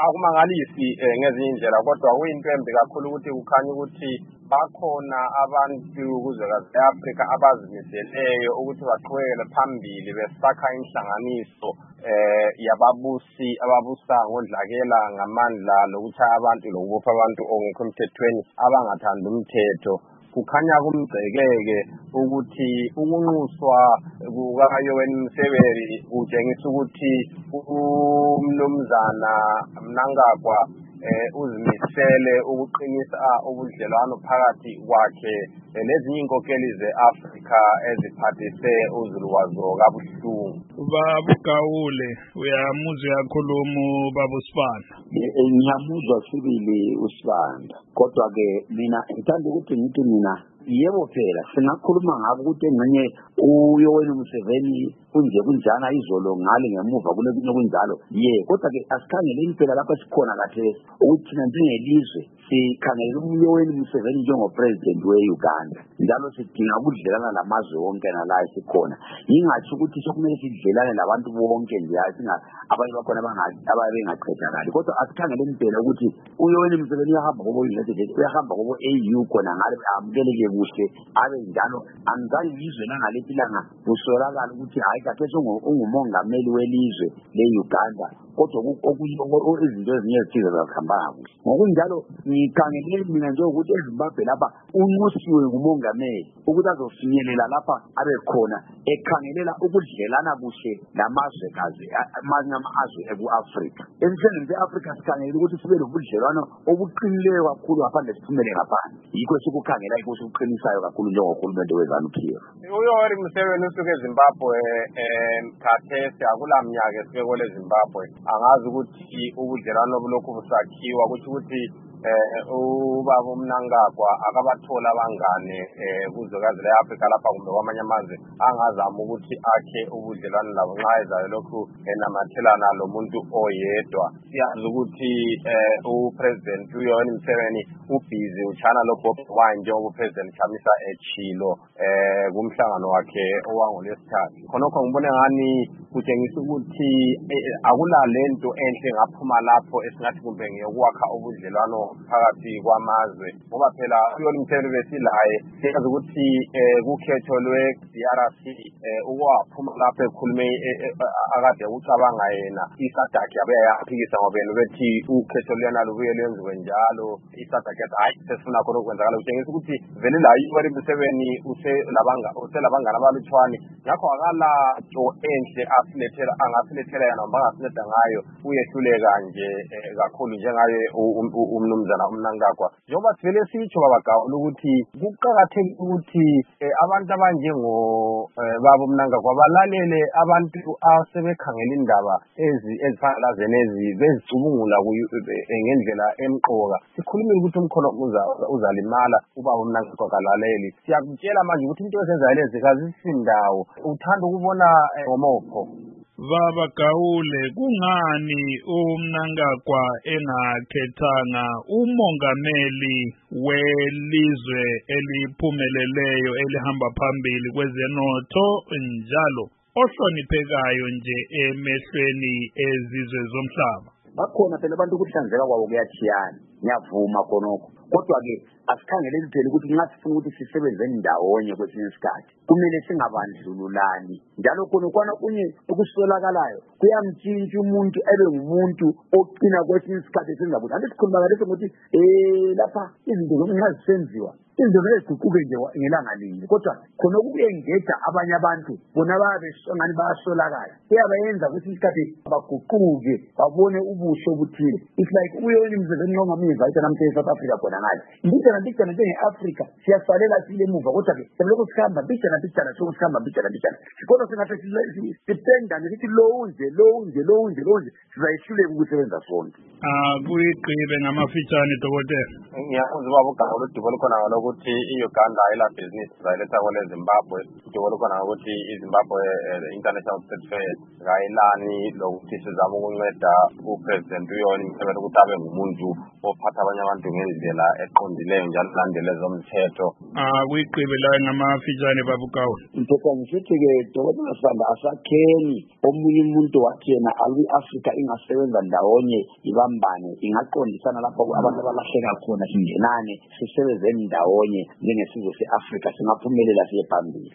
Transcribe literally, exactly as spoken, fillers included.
akumangalisi ngezinye indlela kodwa kuyinto embi kakhulu ukuthi kukhanya ukuthi bakhona abantu kuzwekazi le-Afrika abazimiseleyo ukuthi baqhubekele phambili besakha inhlanganiso eh yababusi ababusa ngodlakela ngamandla lokuthaya abantu lokubopha abantu ongekho emthethweni abangathanda umthetho. Kukhanya kumgcekeke ukuthi ukunxuswa kukaYoweri Museveni kutshengisa ukuthi umnumzana Mnangagwa eh uzimisele ukuqinisa ubudlelwano phakathi kwakhe nezinye inkokeli ze-Afrika eziphathise uzulwazo kabuhlungu. Babugawule uyamuzwa yakhuluma babusibanda. Ngiyamuzwa sibili usibanda kodwa ke mina ngithanda ukuthi ngithi mina yebo phela singakhuluma ngabo ukuthi engcenye uYoweri Museveni kunje kunjana izolo ngale ngemuva kunekunye kunjalo ye kodwa ke asikhangele impela lapha sikhona kathesi ukuthi thina njengelizwe sikhangele uYoweri Museveni njengopresident we-Uganda njalo sidinga ukudlelana lamazwe wonke nala sikhona ingathi ukuthi sokumele sidlelane labantu bonke nje asinga abantu bakhona abangaqedakali kodwa asikhangele impela ukuthi uYoweri Museveni uyahamba kobo United States uyahamba kobo A U khona ngale amukeleke kuhle abe njalo angizange ngizwe nangalethi langa usolakala ukuthi hayi kathesi ungumongameli welizwe le-Uganda kodwa okuyizinto ezinye ezithize zakhambanga kuhle ngokunjalo ngikhangele mina nje ukuthi eZimbabwe lapha unxusiwe ngumongameli ukuthi azofinyelela lapha abe khona ekhangelela ukudlelana kuhle namazwekazi amanye amazwe eku-Afrika emhlabeni we-Afrika sikhangelela ukuthi sibe nobudlelwano obuqinileyo kakhulu ngaphandle siphumele ngaphandle yikho sikukhangela yikho sikuqinisayo kakhulu njengorhulumente we-ZANU-P F. uYoweri Museveni usuke eZimbabwe eh khathesi akulamnyaka esike kwele Zimbabwe angazi ukuthi ubudlelwano obulokhu busakhiwa ukuthi ukuthi eh ubaba uMnangagwa akabathola abangane eh kuzwekazi le-Afrika lapha kumbe kwamanye amazwe angazama ukuthi akhe ubudlelwano labo nxa ezayo lokhu enamathelana lo muntu oyedwa. Siyazi ukuthi eh uPresident uYoweri Museveni ubhizi uchana lo Bobi Wine njengoba uPresident Chamisa echilo eh kumhlangano wakhe owangolesithathu. Khonokho ngibone ngani kutshengisa ukuthi akulalento enhle ngaphuma lapho esingathi kumbe ngiyokwakha ubudlelwano phakathi kwamazwe ngoba phela uYoweri Museveni besilaye siyazi ukuthi eh kukhetho lwe-D R C eh ukwaphuma lapho ekhulume akade ucabanga yena isadaki yabe yaphikisa ngoba yena bethi ukhetho luyana lubuye lwenziwe njalo isadaki yathi hayi sesifuna khona ukwenzakala kutshengisa ukuthi vele la uYoweri Museveni uselabanga uselabangana abalutshwane ngakho akala nto enhle asilethela angasilethela yena ngoba angasiletha ngayo uyehluleka nje kakhulu njengaye umnumzana uMnangagwa njengoba sivele sitsho babagawula ukuthi kuqakathekile ukuthi abantu abanjengo baba uMnangagwa balalele abantu asebekhangela indaba ezifana lazenezi bezicubungula ngendlela emqoka sikhulumile ukuthi umkhono uzalimala ubaba uMnangagwa kalaleli siyakutshela manje ukuthi into ezenza lezi kazisindawo uthanda ukubona ngomopho. Babagawule kungani uMnangagwa engakhethanga umongameli welizwe eliphumeleleyo elihamba phambili kwezenotho njalo ohloniphekayo nje emehlweni ezizwe zomhlaba? Bakhona phela abantu ukuhlanzeka kwabo kuyachiyana ngiyavuma khonokho kodwa ke asikhangeleni phela ukuthi nxa sifuna ukuthi sisebenze ndawonye kwesinye isikhathi kumele singabandlululani njalo khona kwana kunye ukusolakalayo kuyamtshintsha umuntu ebe ngumuntu oqina kwesinye isikhathi esenzakuthi anti sikhuluma ngaleso ukuthi eh lapha izinto nxa zisenziwa izinto eziguquke nje ngelanga linye kodwa khona ukuyengeja abanye abantu bona babe ngani bayasolakala kuyabayenza ukuthi isikhathi baguquke babone ubuhle obuthile it's like uYoweri Museveni noma invite namhlanje eSouth Africa khona ngayo ndicela ndicela njengeAfrica siyasalela sile emuva kodwa ke selokho sikhamba bicela bicela sokuhamba bicela bicela kodwa singathi sipenda ngithi lowo nje lowo nje lowo nje lowo nje sizayihluleka ukusebenza sonke. Ah kuyiqibe ngamafitshane dokotela. Ngiyakuzwa babugawula udibolo khona ngalokho ukuthi iUganda ayila business zayiletha kwele Zimbabwe njengoko khona ukuthi iZimbabwe International Trade Fair ngayilani lokuthi sizama ukunceda uPresident uYoweri Museveni ukuthi abe ngumuntu ophatha abanye abantu ngendlela eqondileyo njalo landele zomthetho. Ah kuyigqibelayo ngamafitshane babukawu. Mthetho ngisithi-ke Dokotela Sibanda asakheni omunye umuntu wathi yena i-Afrika ingasebenza ndawonye ibambane ingaqondisana lapho abantu abalahleka khona singenane sisebenze ndawonye njengesizwe se-Afrika singaphumelela siye phambili.